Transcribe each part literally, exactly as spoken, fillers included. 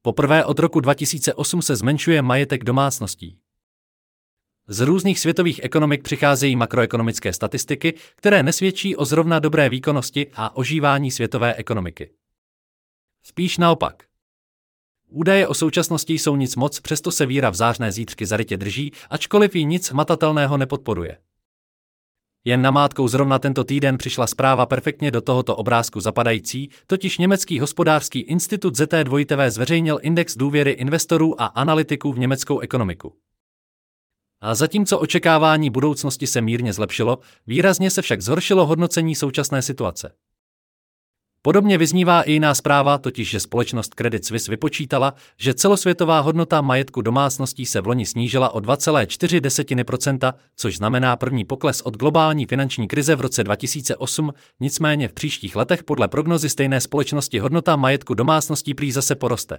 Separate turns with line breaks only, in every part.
Poprvé od roku dva tisíce osm se zmenšuje majetek domácností. Z různých světových ekonomik přicházejí makroekonomické statistiky, které nesvědčí o zrovna dobré výkonnosti a ožívání světové ekonomiky. Spíš naopak. Údaje o současnosti jsou nic moc, přesto se víra v zářné zítřky zarytě drží, ačkoliv ji nic hmatatelného nepodporuje. Jen namátkou zrovna tento týden přišla zpráva perfektně do tohoto obrázku zapadající, totiž německý hospodářský institut Z T dva zveřejnil index důvěry investorů a analytiků v německou ekonomiku. A zatímco očekávání budoucnosti se mírně zlepšilo, výrazně se však zhoršilo hodnocení současné situace. Podobně vyznívá i jiná zpráva, totiž že společnost Credit Suisse vypočítala, že celosvětová hodnota majetku domácností se vloni snížila o dva celé čtyři procenta, což znamená první pokles od globální finanční krize v roce dva tisíce osm, nicméně v příštích letech podle prognozy stejné společnosti hodnota majetku domácností prý zase poroste.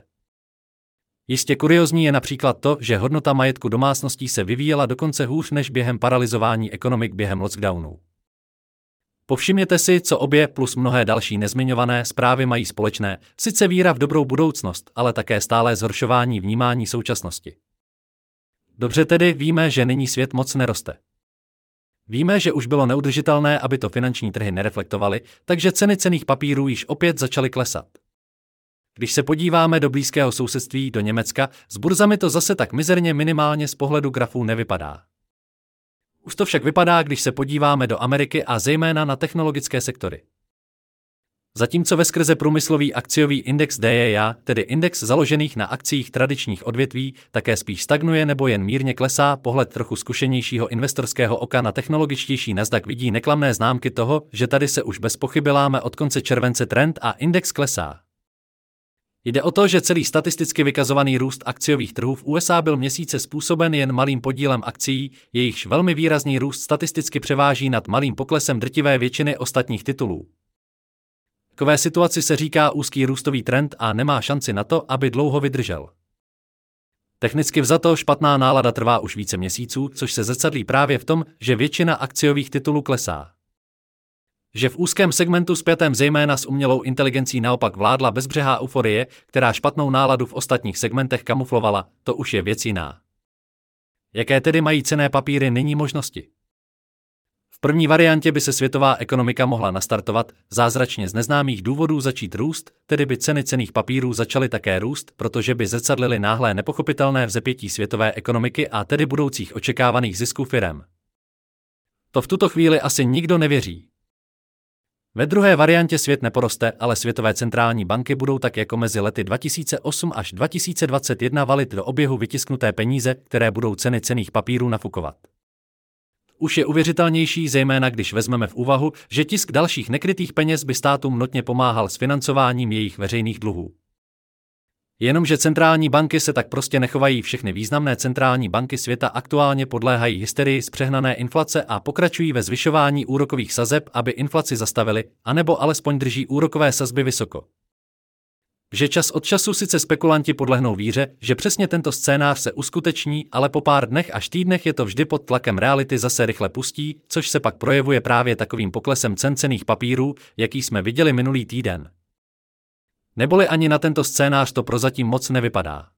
Jistě kuriózní je například to, že hodnota majetku domácností se vyvíjela dokonce hůř než během paralyzování ekonomik během lockdownů. Povšimněte si, co obě plus mnohé další nezmiňované zprávy mají společné, sice víra v dobrou budoucnost, ale také stálé zhoršování vnímání současnosti. Dobře tedy víme, že nyní svět moc neroste. Víme, že už bylo neudržitelné, aby to finanční trhy nereflektovaly, takže ceny cenných papírů již opět začaly klesat. Když se podíváme do blízkého sousedství, do Německa, s burzami to zase tak mizerně minimálně z pohledu grafů nevypadá. Už to však vypadá, když se podíváme do Ameriky a zejména na technologické sektory. Zatímco veskrze průmyslový akciový index D J A, tedy index založených na akciích tradičních odvětví, také spíš stagnuje nebo jen mírně klesá, pohled trochu zkušenějšího investorského oka na technologičtější Nasdaq vidí neklamné známky toho, že tady se už bez pochyby láme od konce července trend a index klesá. Jde o to, že celý statisticky vykazovaný růst akciových trhů v U S A byl měsíce způsoben jen malým podílem akcií, jejichž velmi výrazný růst statisticky převáží nad malým poklesem drtivé většiny ostatních titulů. Takové situaci se říká úzký růstový trend a nemá šanci na to, aby dlouho vydržel. Technicky vzato špatná nálada trvá už více měsíců, což se zrcadlí právě v tom, že většina akciových titulů klesá. Že v úzkém segmentu spjatém zejména s umělou inteligencí naopak vládla bezbřehá euforie, která špatnou náladu v ostatních segmentech kamuflovala, to už je věc jiná. Jaké tedy mají cenné papíry nyní možnosti? V první variantě by se světová ekonomika mohla nastartovat, zázračně z neznámých důvodů začít růst, tedy by ceny cenných papírů začaly také růst, protože by zrcadlily náhlé nepochopitelné vzepětí světové ekonomiky a tedy budoucích očekávaných zisků firem. To v tuto chvíli asi nikdo nevěří. Ve druhé variantě svět neporoste, ale světové centrální banky budou tak jako mezi lety dva tisíce osm až dva tisíce dvacet jedna valit do oběhu vytisknuté peníze, které budou ceny cenných papírů nafukovat. Už je uvěřitelnější, zejména když vezmeme v úvahu, že tisk dalších nekrytých peněz by státům notně pomáhal s financováním jejich veřejných dluhů. Jenomže centrální banky se tak prostě nechovají, všechny významné centrální banky světa aktuálně podléhají hysterii z přehnané inflace a pokračují ve zvyšování úrokových sazeb, aby inflaci zastavili, anebo alespoň drží úrokové sazby vysoko. Že čas od času sice spekulanti podlehnou víře, že přesně tento scénář se uskuteční, ale po pár dnech až týdnech je to vždy pod tlakem reality zase rychle pustí, což se pak projevuje právě takovým poklesem cen cenných papírů, jaký jsme viděli minulý týden. Neboli ani na tento scénář to prozatím moc nevypadá.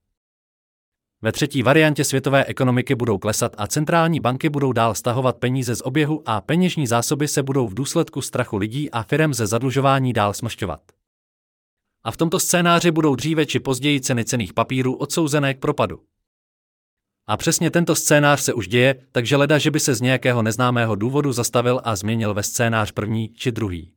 Ve třetí variantě světové ekonomiky budou klesat a centrální banky budou dál stahovat peníze z oběhu a peněžní zásoby se budou v důsledku strachu lidí a firem ze zadlužování dál smršťovat. A v tomto scénáři budou dříve či později ceny cenných papírů odsouzené k propadu. A přesně tento scénář se už děje, takže leda, že by se z nějakého neznámého důvodu zastavil a změnil ve scénář první či druhý.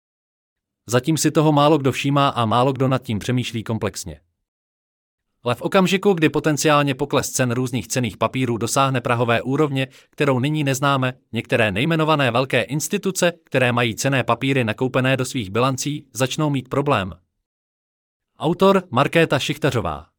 Zatím si toho málo kdo všímá a málo kdo nad tím přemýšlí komplexně. Ale v okamžiku, kdy potenciálně pokles cen různých cenných papírů dosáhne prahové úrovně, kterou nyní neznáme, některé nejmenované velké instituce, které mají cenné papíry nakoupené do svých bilancí, začnou mít problém. Autor Markéta Šichtařová.